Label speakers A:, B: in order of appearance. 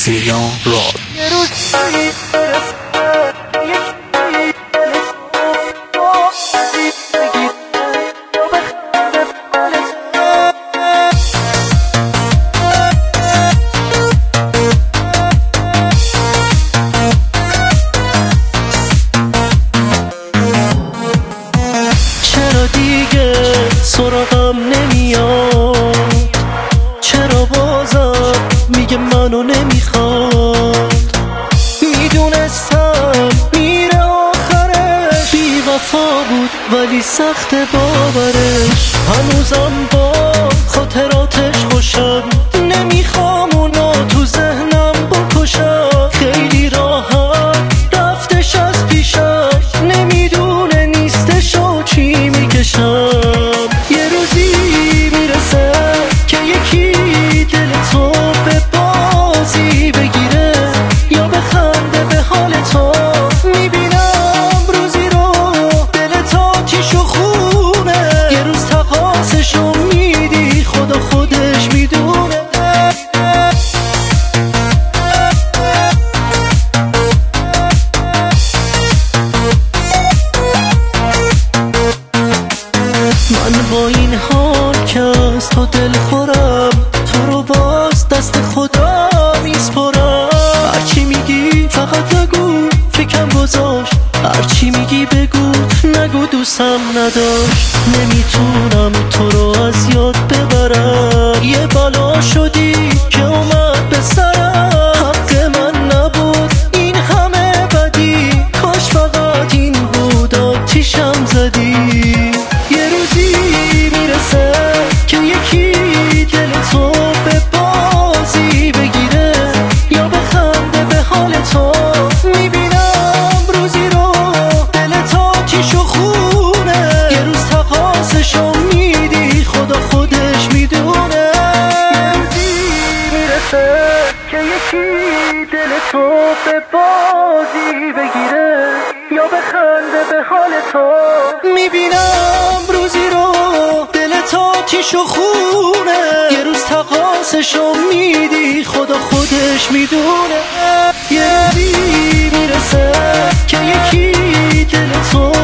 A: سیلیان راد.
B: چرا دیگه سراغم نمیاد؟ چرا بازم میگه منو نمیخواد؟ میدونستم میره آخرش، بی وفا بود ولی سخت باورش. هنوزم با خاطراتش خوشم، نمیخوام اونا تو ذهنم بکشم. خیلی راحت رفتش از پیشم، نمیدونه نیستش و چی میکشم. یه روزی میرسه که یکی دل تو به بازی بگیره یا بخنده به حال تو. میبینم روزی رو دلت آتیش و خونه، یه روز تقاصشو میدی خدا خودش میدونه. من با این حال که از تو دل خورم، تو رو باز دست خدا میسپرم. هرچی میگی فقط نگو فکرم گذاشت، هرچی میگی بگو نگو دوستم نداشت. نمیتونم تو رو از یاد ببرم، یه بلا شدی که اومد به سرم. حق من نبود این همه بدی، کاش فقط این بود آتیشم زدی. یه روزی میرسه که یکی دل تو به بازی بگیره یا بخنده به حال تو. میبینم روزی رو دلت آتیش و خونه، یه روز تقاصشو میدی خدا خودش میدونه. میرسه که یکی دل تو به بازی بگیره یا بخنده به حال تو. میبینم روزی رو دلت آتیش و خونه، یه روز تقاصشو میدی خدا خودش میدونه. یه روزی میرسه که یکی دل تو